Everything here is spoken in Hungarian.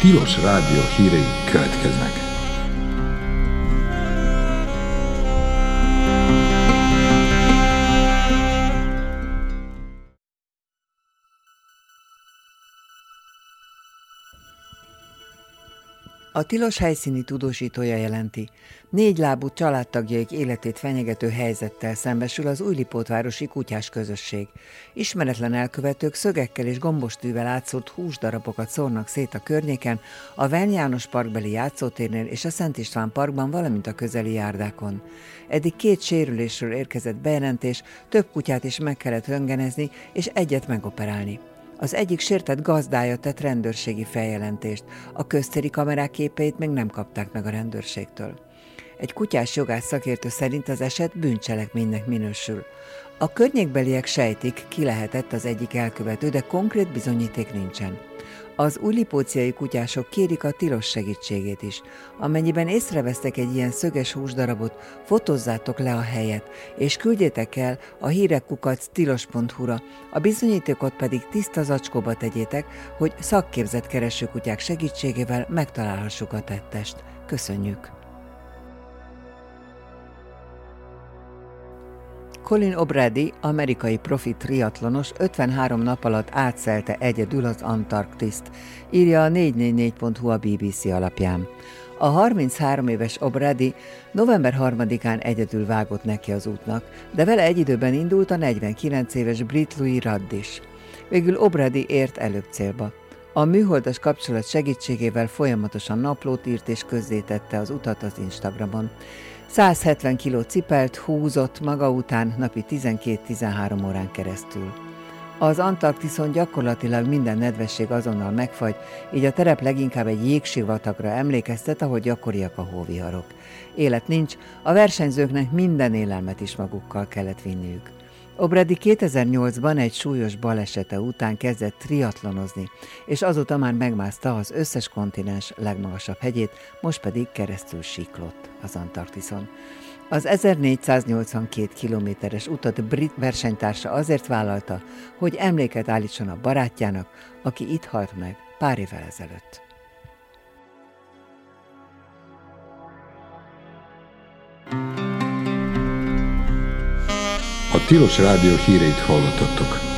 Tilos Rádió hírei következnek. A tilos helyszíni tudósítója jelenti, 4 lábú családtagjaik életét fenyegető helyzettel szembesül az újlipótvárosi kutyás közösség. Ismeretlen elkövetők szögekkel és gombostűvel átszórt húsdarabokat szórnak szét a környéken, a Venn János parkbeli játszótérnél és a Szent István parkban, valamint a közeli járdákon. Eddig 2 sérülésről érkezett bejelentés, több kutyát is meg kellett röntgenezni és egyet megoperálni. Az egyik sértett gazdája tett rendőrségi feljelentést, a köztéri kamerák képeit még nem kapták meg a rendőrségtől. Egy kutyás jogász szakértő szerint az eset bűncselekménynek minősül. A környékbeliek sejtik, ki lehetett az egyik elkövető, de konkrét bizonyíték nincsen. Az újlipóciai kutyások kérik a tilos segítségét is. Amennyiben észrevesztek egy ilyen szöges húsdarabot, fotózzátok le a helyet, és küldjétek el a hírek@tilos.hu-ra, a bizonyítékot pedig tiszta zacskóba tegyétek, hogy szakképzett keresőkutyák segítségével megtalálhassuk a tettest. Köszönjük! Colin O'Brady, amerikai profi triatlonos 53 nap alatt átszelte egyedül az Antarktiszt, írja a 444.hu a BBC alapján. A 33 éves O'Brady november 3-án egyedül vágott neki az útnak, de vele egy időben indult a 49 éves brit Louis Rudd is. Végül O'Brady ért előbb célba. A műholdas kapcsolat segítségével folyamatosan naplót írt és közzétette az utat az Instagramon. 170 kilót cipelt, húzott maga után napi 12-13 órán keresztül. Az Antarktiszon gyakorlatilag minden nedvesség azonnal megfagy, így a terep leginkább egy jégsivatagra emlékeztet, ahol gyakoriak a hóviharok. Élet nincs, a versenyzőknek minden élelmet is magukkal kellett vinniük. O'Brady 2008-ban egy súlyos balesete után kezdett triatlonozni, és azóta már megmászta az összes kontinens legmagasabb hegyét, most pedig keresztül siklott az Antarktiszon. Az 1482 kilométeres utat brit versenytársa azért vállalta, hogy emléket állítson a barátjának, aki itt halt meg pár évvel ezelőtt. A Tilos Rádió híreit hallottattok.